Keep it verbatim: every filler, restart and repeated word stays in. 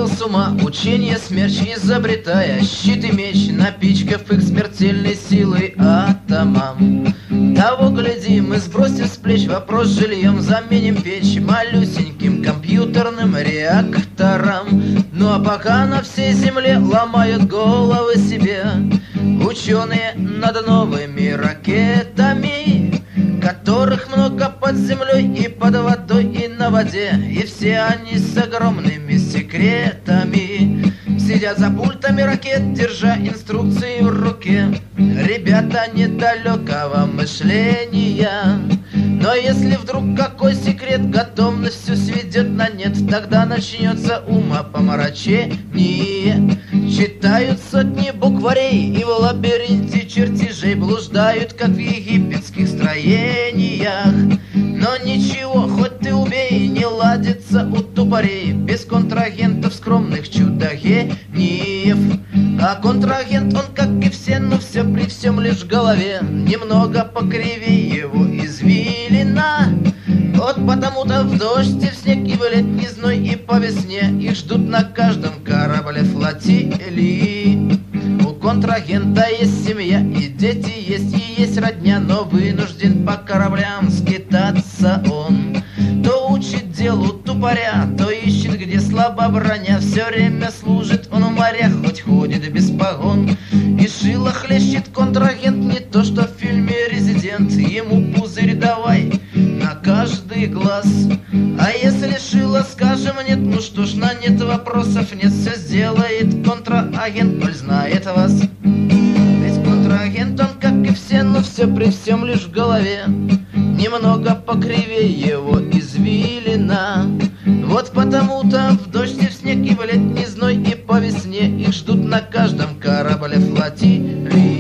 сошел с ума, учение смерч изобретая, щит и меч, напичкав их смертельной силой атомом. Того гляди, мы сбросим с плеч вопрос с жильем, заменим печь малюсеньким компьютерным реактором. Ну а пока на всей земле ломают головы себе ученые над новыми ракетами, которых много под землей и под водой, и на воде, и все они с огромными секретами сидят за пультами ракет, держа инструкции в руке. Ребята недалекого мышления, но если вдруг какой секрет готовность все сведет на нет, тогда начнется умопомрачение. Читают сотни букварей и в лабиринте чертежей блуждают, как в египетских строениях. Но ничего, хоть ты убей, не ладится у тупорей без контрагентов скромных чудо-гениев. А контрагент он, как и все, но все при всем лишь в голове немного покривее его извилина. Вот потому-то в дождь и в снег, и в летний зной, и по весне их ждут на каждом корабле флотилии. У контрагента есть семья, и дети есть, и есть родня, но вынужден по кораблям скитаться он. То учит делу тупоря, то ищет, где слаба броня. Все время служит он в морях, хоть ходит без погон. И шило хлещет контрагент, не то что в фильме «Резидент». Ему пузырь давай на каждый глаз. А если шило, скажем нет, ну что ж, на нет вопросов нет. Все сделает контрагент, коль знает вас. Ведь контрагент он, как и все, но все при всем лишь в голове немного покривее его извилина. Вот потому-то в дождь и в снег, и в летний зной, и по весне их ждут на каждом корабле флотилии.